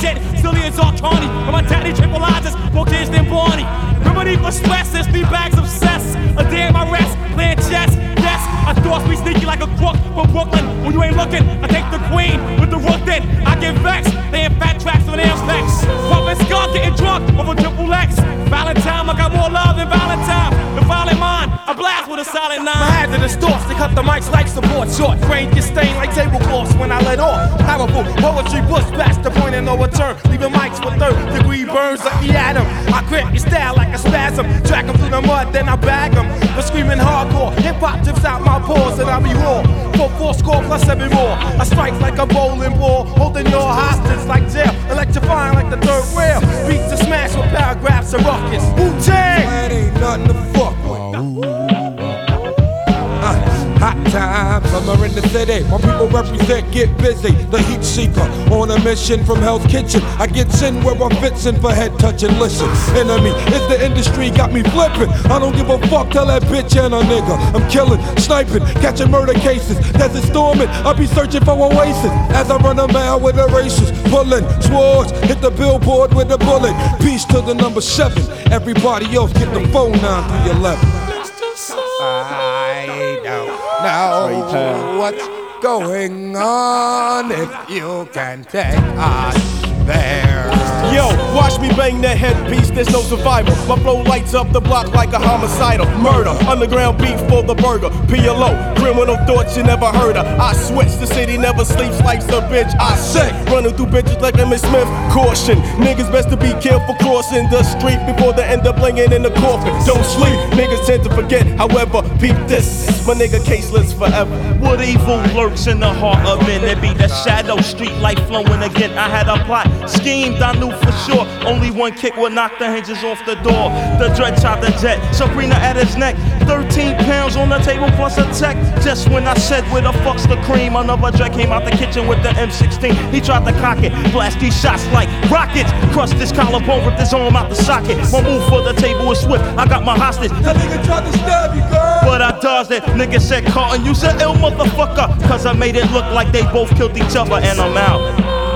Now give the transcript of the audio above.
shit, silly as all Carney. And my daddy tripolizes, more kids than Barney. Remedy for stress, there's 3 bags of cess. A day in my rest, playing chess. Yes, I thought we sneaky like a crook from Brooklyn. When you ain't looking, I take the queen with the rook then. I get vexed, they in fat tracks for their specs. Pumping skull, getting drunk over triple X. Valentine, I got more love than Valentine. The violent mind, I blast with a solid 9. My hazardous thoughts, they cut the mics like support. Short, brain get stained like tablecloths when I let off. Powerful poetry bush past the point of no return. Leaving mics with 3rd-degree burns like the atom. I grip your style like a spasm. Track them through the mud, then I bag them. But screaming hardcore, hip-hop tips out my pores and I be raw. 4 score plus 7 more. I strike like a bowling ball, holding your hostage like jail. Electrifying like the 3rd rail. Beats to smash with paragraphs of ruckus. Wu-Tang! That ain't nothing to fuck with. Hot times, summer in the city. My people represent, get busy. The heat seeker on a mission from Hell's Kitchen. I get in where I fits in for head touch and listen. Enemy is the industry, got me flipping. I don't give a fuck, tell that bitch and a nigga. I'm killing, sniping, catching murder cases. Desert storming, I'll be searching for oasis. As I run a mile with the races, pulling swords, hit the billboard with a bullet. Peace to the number 7. Everybody else get the phone 9-3-11. I don't know what's going on if you can take us there. Yo, watch me bang that headpiece, there's no survivor. My flow lights up the block like a homicidal murder. Underground beef for the burger. PLO, criminal thoughts you never heard of. I switch, the city never sleeps like a bitch. I say, running through bitches like a Miss Smith. Caution, niggas best to be careful crossing the street before they end up blinging in the coffin. Don't sleep, niggas tend to forget. However, peep this, my nigga caseless forever. What evil lurks in the heart of men? It be the shadow, street light flowing again. I had a plot, schemed, I knew for sure. Only one kick would knock the hinges off the door. The dread shot the jet, Sabrina at his neck. 13 pounds on the table plus a tech. Just when I said where the fuck's the cream, another dread came out the kitchen with the M16. He tried to cock it, blast these shots like rockets. Crushed his collarbone, ripped his arm out the socket. My move for the table is swift, I got my hostage. That nigga tried to stab you, girl. But I dodged it, nigga said Carlton, you said ill motherfucker. Cause I made it look like they both killed each other and I'm out.